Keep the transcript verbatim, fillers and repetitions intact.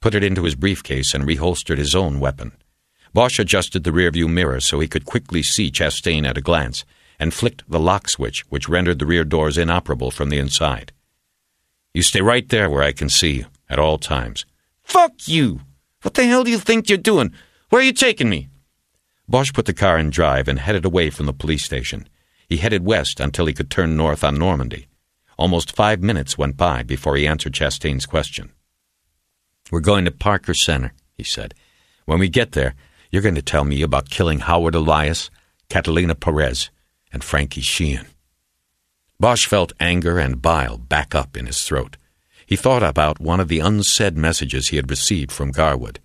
put it into his briefcase, and reholstered his own weapon. Bosch adjusted the rearview mirror so he could quickly see Chastain at a glance, and flicked the lock switch, which rendered the rear doors inoperable from the inside. "You stay right there where I can see you, at all times." "Fuck you! What the hell do you think you're doing? Where are you taking me?" Bosch put the car in drive and headed away from the police station. He headed west until he could turn north on Normandy. Almost five minutes went by before he answered Chastain's question. "We're going to Parker Center," he said. "When we get there, you're going to tell me about killing Howard Elias, Catalina Perez, and Frankie Sheehan." Bosch felt anger and bile back up in his throat. He thought about one of the unsaid messages he had received from Garwood.